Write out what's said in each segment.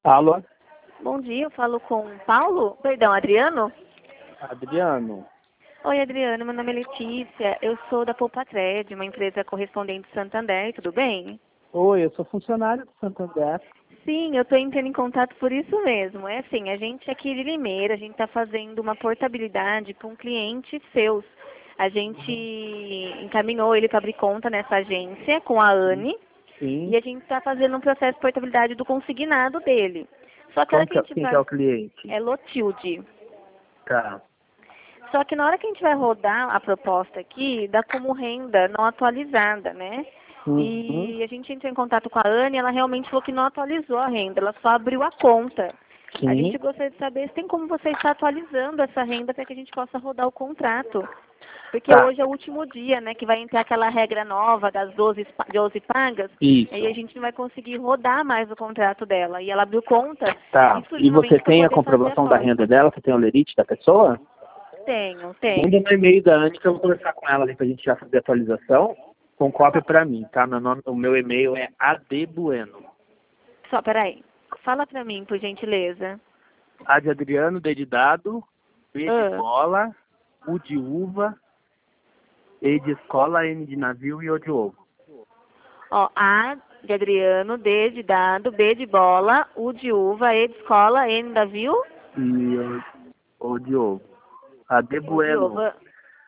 Alô, Bom dia, eu falo com Paulo? Perdão, Adriano? Adriano. Oi, Adriano, meu nome é Letícia, eu sou da Poupatred, uma empresa correspondente de Santander, tudo bem? Oi, eu sou funcionário do Santander. Sim, eu estou entrando em contato por isso mesmo. É assim, a gente aqui de Limeira, a gente está fazendo uma portabilidade para um cliente seus. A gente encaminhou ele para abrir conta nessa agência com a Anne Sim. e a gente está fazendo um processo de portabilidade do consignado dele. Só que a hora que a gente Quem que é vai... o cliente? É Lotilde. Tá. Só que na hora que a gente vai rodar a proposta aqui, dá como renda não atualizada, né? Uhum. E a gente entrou em contato com a Anne, ela realmente falou que não atualizou a renda, ela só abriu a conta. A gente Sim. gostaria de saber se tem como você estar atualizando essa renda para que a gente possa rodar o contrato. Porque Tá. hoje é o último dia, né, que vai entrar aquela regra nova das 12 pagas, aí a Isso. gente não vai conseguir rodar mais o contrato dela. E ela abriu conta Tá. E você exclusivamente para tem a poder fazer a comprovação da troca. renda dela? Você tem o lerite da pessoa? Tenho, Manda tenho. no e-mail da Anne que eu vou conversar com ela ali pra gente já fazer a atualização. Com cópia pra mim, tá? O meu e-mail é adbueno. Só, peraí. Fala pra mim, por gentileza. A de Adriano, D de dado, B de Ah, bola, U de uva, E de escola, N de navio e O de ovo. ó, A de Adriano, D de dado, B de bola, U de uva, E de escola, N de navio, E o de ovo. O de Adebueno, uva.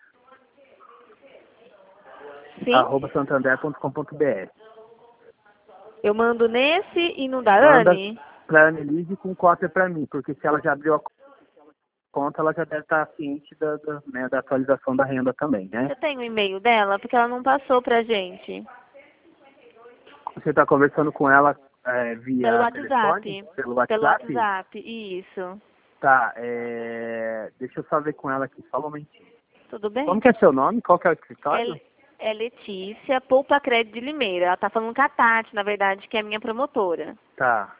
Sim? arroba santander.com.br. Eu mando nesse e no da Manda Anne? pra Annelise com cópia pra mim, porque se ela já abriu a conta, ela já deve estar ciente né, da atualização da renda também, né? Você tem o e-mail dela? Porque ela não passou pra gente. Você está conversando com ela Pelo via telefone, WhatsApp. pelo Pelo WhatsApp? WhatsApp, isso. Tá, deixa eu só ver com ela aqui, só um momentinho. Tudo Como bem? que é seu nome? Qual que é o escritório? É Letícia, Poupa Crédito de Limeira. Ela tá falando com a Tati, na verdade, que é a minha promotora. Tá.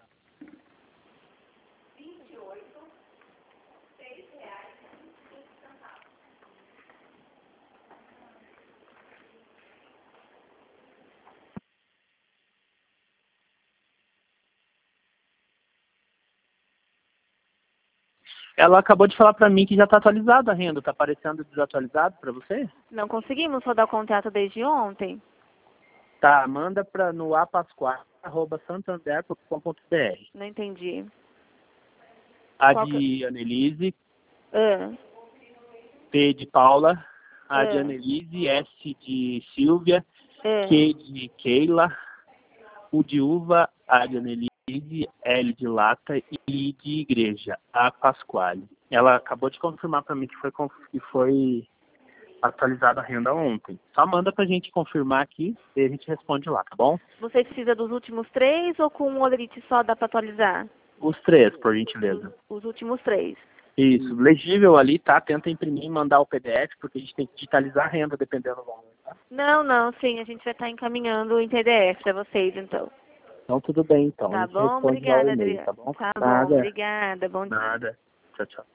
Ela acabou de falar pra mim que já tá atualizada a renda. Tá aparecendo desatualizado pra você? Não conseguimos rodar o contrato desde ontem? Tá, manda no apasquar@santander.com.br. Não entendi. A Qual que... de Annelise, Ah, P de Paula, A de ah, Annelise, S de Silvia, ah. Q de Keila, U de uva, A de Annelise, L de lata e I de igreja, A Pasquale. Ela acabou de confirmar para mim que foi atualizada a renda ontem. Só manda pra gente confirmar aqui e a gente responde lá, tá bom? Você precisa dos últimos três ou com um olerite só dá para atualizar? Os três, por gentileza. Os últimos três. Isso, legível ali, tá? Tenta imprimir e mandar o PDF, porque a gente tem que digitalizar a renda dependendo do valor, tá? Não, não, sim, a gente vai estar encaminhando em PDF para vocês, então. Então tudo bem, então. A Tá gente bom? responde lá o Obrigada, e-mail, Adriana. tá bom? Tá bom, Nada, obrigada. Bom dia. nada. Tchau, tchau.